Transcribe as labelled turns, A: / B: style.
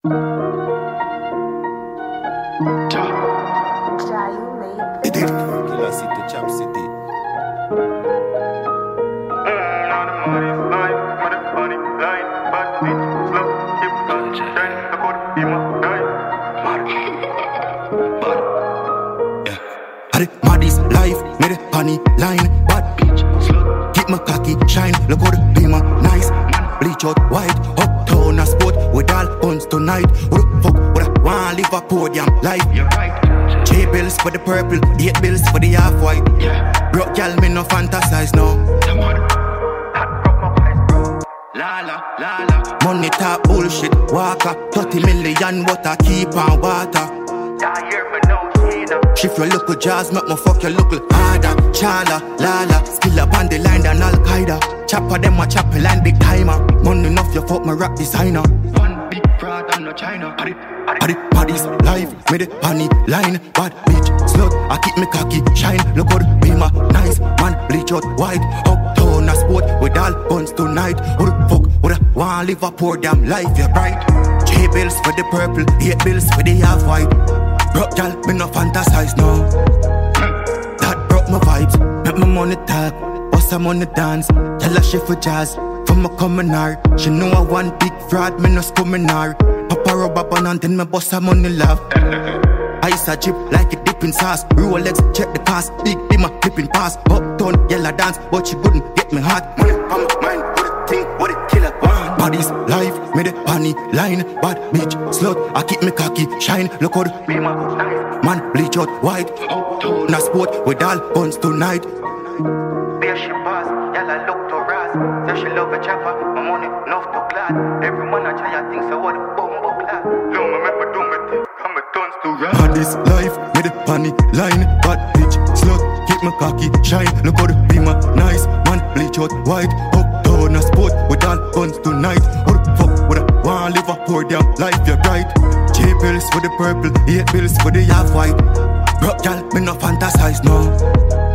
A: It did. Killer City, Chap City. Had it Maddy's life, made it funny line. Bad bitch, slut, keep my cocky shine. Look how the beamer nice. Man, bleach out white, uptown a sport with all guns tonight. Who the fuck would I want live a podium life? You're right. J bills for the purple, 8 bills for the half white. Yeah. Broke y'all me no fantasize no. Come on, that broke my eyes, bro. La. Money talk bullshit, walker. 30 million water, keep on water. Yeah, here for no shade. Shift your local jazz, make me fuck your local harder. Chala, lala, skill up on the line than Al-Qaeda. Chopper them a chopper line big timer. Money enough you fuck my rap designer. One big fraud I'm no China. Had it Paddy's life, made it funny line. Bad bitch, slut, I keep me cocky shine. Look how the beamer nice, man bleach out white. Uptown a sport with all guns tonight. Who the fuck would I want live a poor damn life, yeah bright. J bills for the purple, 8 bills for the half white. Broke y'all, me no fantasize, no. That broke my vibes, make my money talk. Bust some money dance, tell her she for jazz. From a commoner, she know I want big fraud, me no scumming her. Papa rub up on and then me bust some money laugh. Ice a drip like a dipping sauce. Rolex, check the cost, big dimmer, flipping pass. Uptown, yellow dance, but she couldn't get me hot. Money on my mind, what it think, what it killer want. Body's life, made it funny line. Bad bitch, slut, I keep me cocky shine. Look how the beamer nice. Man bleach out white. Uptown a sport with all guns tonight. There she pass, yalla look to ras. Say she love a chopper, my money enough to glad. Every man I try I think so what a bumbo clad. No, me make me do me thing, I'm a tons to ras. Body's life, made it funny line. Bad bitch, slut, keep me cocky shine. Look how the beamer nice. Man bleach out white. Uptown a sport with all guns tonight. Who the fuck would I want live a poor damn life, yeah right. J bills for the purple, 8 bills for the half white. Broke y'all, me no fantasize no.